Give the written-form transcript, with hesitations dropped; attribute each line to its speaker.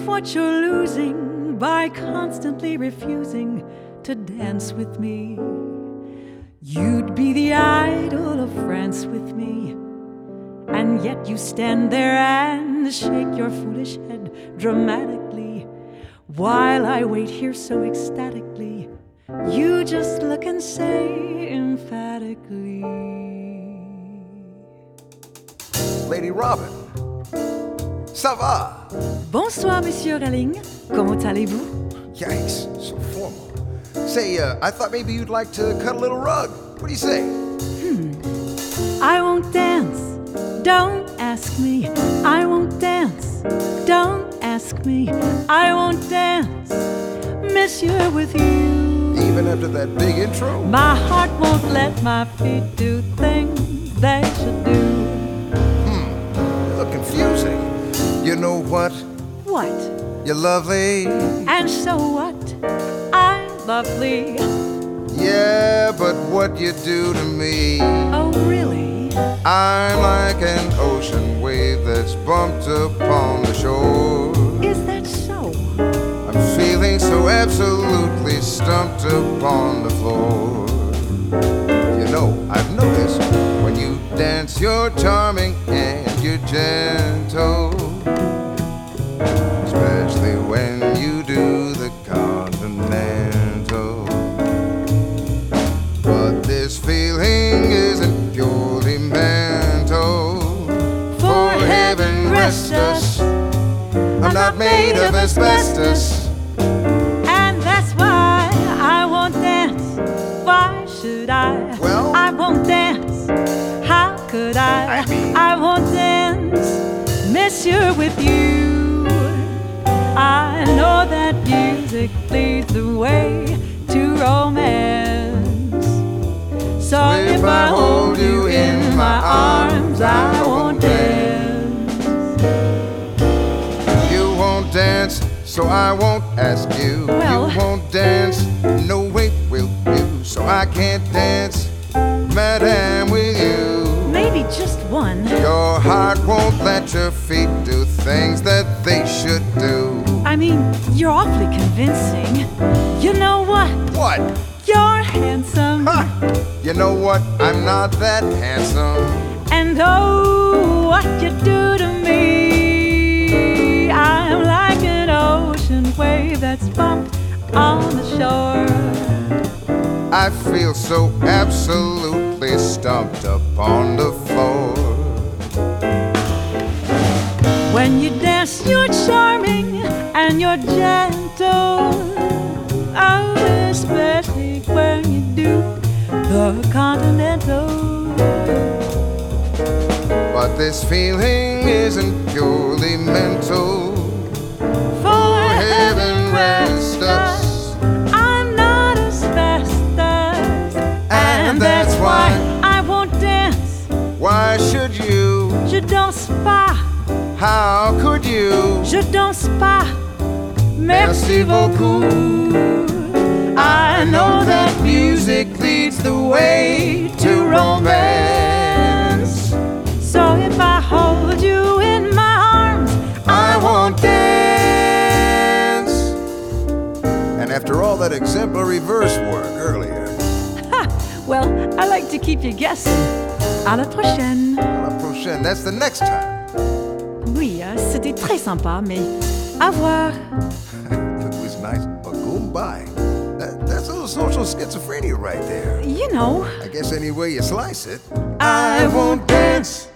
Speaker 1: what you're losing by constantly refusing to dance with me. You'd be the idol of France with me, and yet you stand there and shake your foolish head dramatically, while I wait here so ecstatically. You just look and say emphatically,
Speaker 2: Lady Robin, ça va?
Speaker 1: Bonsoir, Monsieur Relling. Comment allez-vous?
Speaker 2: Yikes, so formal. Say, I thought maybe you'd like to cut a little rug. What do you say?
Speaker 1: I won't dance. Don't ask me. I won't dance. Don't ask me. I won't dance, Monsieur, with you.
Speaker 2: Even after that big intro?
Speaker 1: My heart won't let my feet do things they should do.
Speaker 2: You look confusing. You know what?
Speaker 1: What?
Speaker 2: You're lovely.
Speaker 1: And so what? I'm lovely.
Speaker 2: Yeah, but what you do to me,
Speaker 1: Oh, really?
Speaker 2: I'm like an ocean wave that's bumped upon the shore.
Speaker 1: Is that so?
Speaker 2: I'm feeling so absolutely stumped upon the floor. You know, I've noticed when you dance, you're charming and you're gentle, especially when you do the continental. But this feeling isn't purely mental.
Speaker 1: For heaven rest us.
Speaker 2: I'm not made of asbestos.
Speaker 1: And that's why I won't dance. Why should I?
Speaker 2: Well,
Speaker 1: I won't dance. How could I? I won't dance, Monsieur, with you. I know that music leads the way to romance. So if I hold you in my arms, I won't dance.
Speaker 2: You won't dance, so I won't ask you.
Speaker 1: Well,
Speaker 2: you won't dance, no way will you. So I can't dance, madame, with you.
Speaker 1: maybe just one.
Speaker 2: Your heart won't let your feet do things that they should do.
Speaker 1: I mean, you're awfully convincing. You know what?
Speaker 2: What?
Speaker 1: You're handsome.
Speaker 2: Ha! You know what? I'm not that handsome.
Speaker 1: And oh, what you do to me. I'm like an ocean wave that's bumped on the shore.
Speaker 2: I feel so absolutely stumped up on the floor.
Speaker 1: When you dance, you're charming and you're gentle. Oh, especially when you do the continental.
Speaker 2: But this feeling isn't purely mental.
Speaker 1: For
Speaker 2: heaven rest us.
Speaker 1: I'm not asbestos.
Speaker 2: And that's why.
Speaker 1: I won't dance.
Speaker 2: Why should you?
Speaker 1: Je danse pas.
Speaker 2: How could you?
Speaker 1: Je danse pas. Merci beaucoup.
Speaker 2: I know that music leads the way to romance.
Speaker 1: So if I hold you in my arms,
Speaker 2: I won't dance. And after all that exemplary verse work earlier,
Speaker 1: well, I like to keep you guessing. À la prochaine.
Speaker 2: à la prochaine, that's the next time.
Speaker 1: Oui, c'était très sympa, mais à voir.
Speaker 2: It was nice, but goodbye. That's a little social schizophrenia right there.
Speaker 1: You know.
Speaker 2: I guess any way you slice it.
Speaker 1: I won't dance.